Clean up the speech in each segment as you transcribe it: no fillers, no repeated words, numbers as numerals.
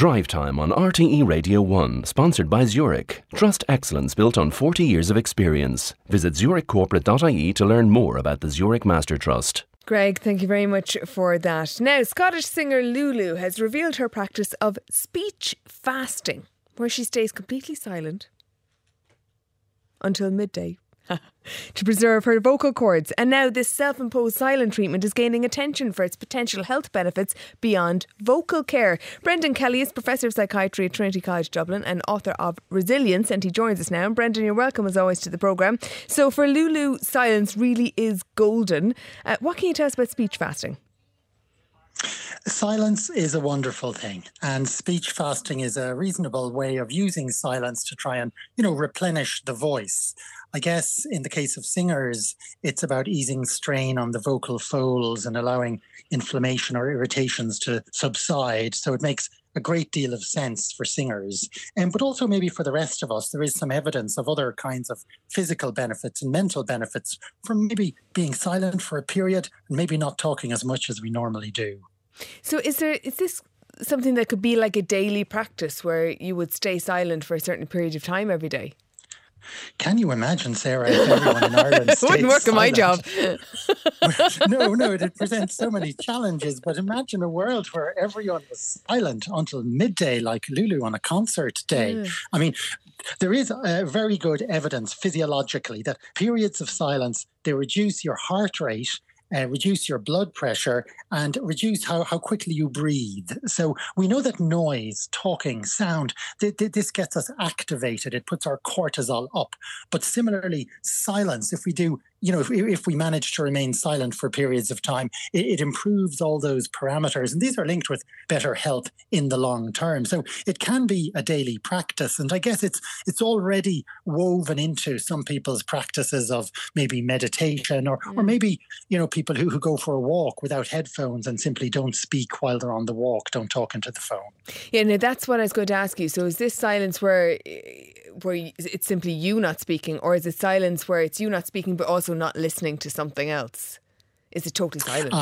Drive Time on RTE Radio 1, sponsored by Zurich. Trust excellence built on 40 years of experience. Visit zurichcorporate.ie to learn more about the Zurich Master Trust. Greg, thank you very much for that. Now, Scottish singer Lulu has revealed her practice of speech fasting, where she stays completely silent until midday to preserve her vocal cords. And now this self-imposed silent treatment is gaining attention for its potential health benefits beyond vocal care. Brendan Kelly is Professor of Psychiatry at Trinity College Dublin and author of Resilience, and he joins us now. And Brendan, you're welcome as always to the programme. So for Lulu, silence really is golden. What can you tell us about speech fasting? Silence is a wonderful thing, and speech fasting is a reasonable way of using silence to try and, replenish the voice. I guess in the case of singers, it's about easing strain on the vocal folds and allowing inflammation or irritations to subside. So it makes a great deal of sense for singers. But also maybe for the rest of us, there is some evidence of other kinds of physical benefits and mental benefits from maybe being silent for a period and maybe not talking as much as we normally do. So is this something that could be like a daily practice where you would stay silent for a certain period of time every day? Can you imagine, Sarah, if everyone in Ireland stayed wouldn't work silent? in my job. No, it presents so many challenges. But imagine a world where everyone was silent until midday, like Lulu on a concert day. I mean, there is very good evidence physiologically that periods of silence, they reduce your heart rate, reduce your blood pressure, and reduce how quickly you breathe. So we know that noise, talking, sound, this gets us activated. It puts our cortisol up. But similarly, silence, if we do, if we manage to remain silent for periods of time, it improves all those parameters. And these are linked with better health in the long term. So it can be a daily practice. And I guess it's already woven into some people's practices of maybe meditation or maybe, people who go for a walk without headphones and simply don't speak while they're on the walk, don't talk into the phone. Yeah, no, that's what I was going to ask you. So is this silence where it's simply you not speaking, or is it silence where it's you not speaking but also not listening to something else? Is it total silence?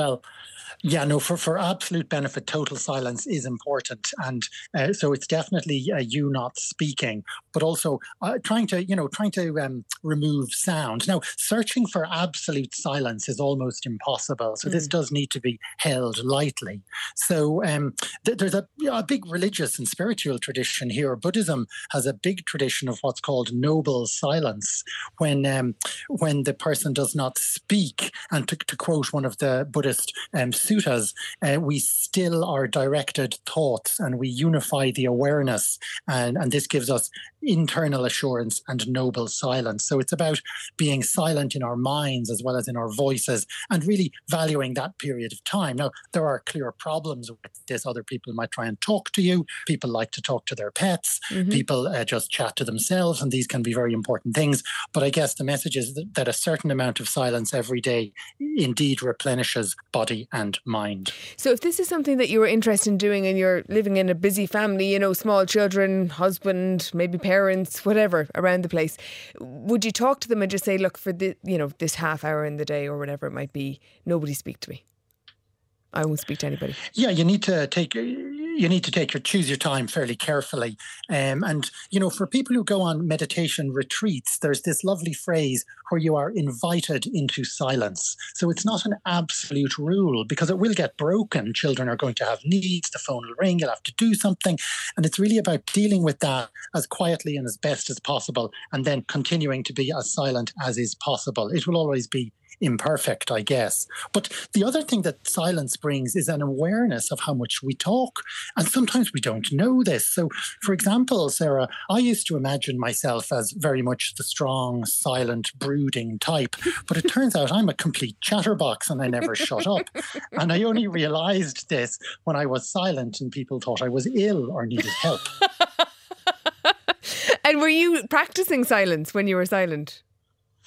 For absolute benefit, total silence is important. And so it's definitely you not speaking, but also trying to remove sound. Now, searching for absolute silence is almost impossible. So this does need to be held lightly. So there's a big religious and spiritual tradition here. Buddhism has a big tradition of what's called noble silence, when the person does not speak. And to quote one of the Buddhist suttas, we still our directed thoughts and we unify the awareness, and this gives us internal assurance and noble silence. So it's about being silent in our minds as well as in our voices and really valuing that period of time. Now, there are clear problems with this. Other people might try and talk to you. People like to talk to their pets. People just chat to themselves, and these can be very important things. But I guess the message is that a certain amount of silence every day indeed replenishes body and mind. So if this is something that you were interested in doing and you're living in a busy family, small children, husband, maybe parents, whatever, around the place, would you talk to them and just say, look, for this half hour in the day or whatever it might be, nobody speak to me? I won't speak to anybody. Yeah, you need to choose your time fairly carefully. And for people who go on meditation retreats, there's this lovely phrase where you are invited into silence. So it's not an absolute rule because it will get broken. Children are going to have needs. The phone will ring. You'll have to do something. And it's really about dealing with that as quietly and as best as possible, and then continuing to be as silent as is possible. It will always be imperfect, I guess. But the other thing that silence brings is an awareness of how much we talk. And sometimes we don't know this. So, for example, Sarah, I used to imagine myself as very much the strong, silent, brooding type. But it turns out I'm a complete chatterbox and I never shut up. And I only realised this when I was silent and people thought I was ill or needed help. And were you practicing silence when you were silent?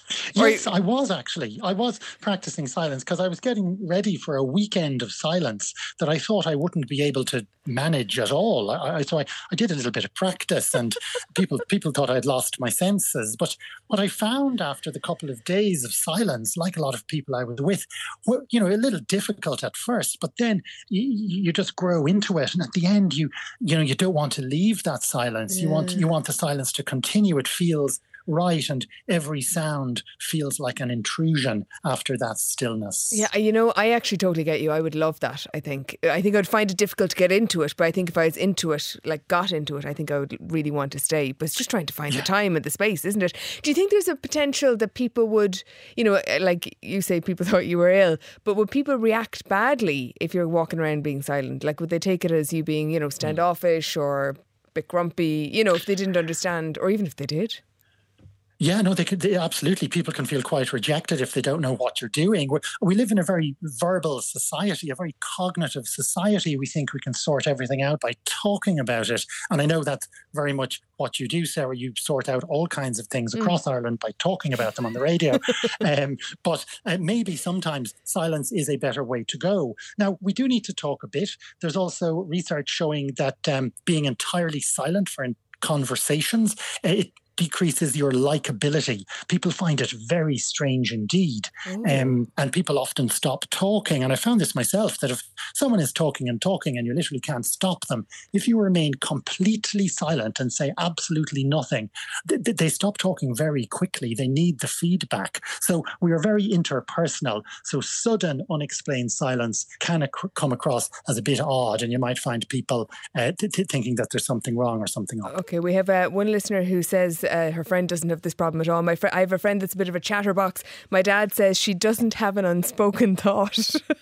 Yes, I was actually. I was practicing silence because I was getting ready for a weekend of silence that I thought I wouldn't be able to manage at all. So I did a little bit of practice, and people thought I'd lost my senses. But what I found after the couple of days of silence, like a lot of people I was with, were, a little difficult at first, but then you just grow into it, and at the end you don't want to leave that silence. Yeah. You want the silence to continue. It feels right, and every sound feels like an intrusion after that stillness. Yeah, I actually totally get you. I would love that. I think I'd find it difficult to get into it, but I think if I was into it, got into it, I think I would really want to stay. But it's just trying to find the time and the space, isn't it? Do you think there's a potential that people would, like you say, people thought you were ill, but would people react badly if you're walking around being silent? Like, would they take it as you being, standoffish or a bit grumpy, if they didn't understand, or even if they did? Yeah, no, absolutely. People can feel quite rejected if they don't know what you're doing. We live in a very verbal society, a very cognitive society. We think we can sort everything out by talking about it. And I know that's very much what you do, Sarah. You sort out all kinds of things across Ireland by talking about them on the radio. But maybe sometimes silence is a better way to go. Now, we do need to talk a bit. There's also research showing that being entirely silent for conversations, it decreases your likability. People find it very strange indeed. And people often stop talking. And I found this myself, that if someone is talking and you literally can't stop them, if you remain completely silent and say absolutely nothing, they stop talking very quickly. They need the feedback. So we are very interpersonal. So sudden, unexplained silence can come across as a bit odd, and you might find people thinking that there's something wrong or something odd. Okay, we have one listener who says her friend doesn't have this problem at all. I have a friend that's a bit of a chatterbox. My dad says she doesn't have an unspoken thought.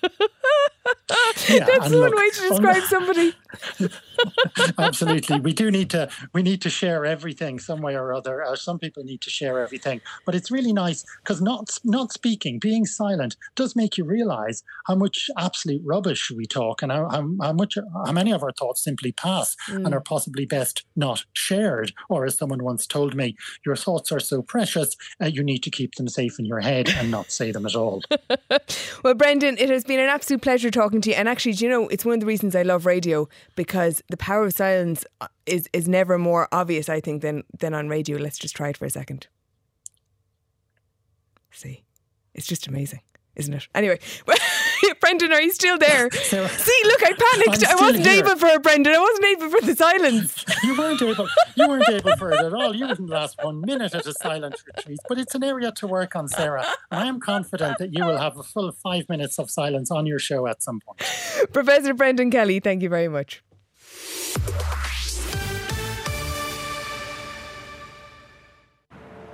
That's one way to describe somebody. Absolutely. We need to share everything some way or other. Some people need to share everything. But it's really nice because not speaking, being silent, does make you realise how much absolute rubbish we talk, and how many of our thoughts simply pass and are possibly best not shared. Or as someone once told me, your thoughts are so precious, you need to keep them safe in your head and not say them at all. Well, Brendan, it has been an absolute pleasure talking to you. And actually, it's one of the reasons I love radio, because the power of silence is never more obvious, I think, than on radio. Let's just try it for a second. See, it's just amazing, isn't it? Anyway, Brendan, are you still there? Sarah, see, look, I panicked. I wasn't able for it, Brendan. I wasn't able for the silence. You weren't able for it at all. You wouldn't last 1 minute at a silent retreat. But it's an area to work on, Sarah. And I am confident that you will have a full 5 minutes of silence on your show at some point. Professor Brendan Kelly, thank you very much.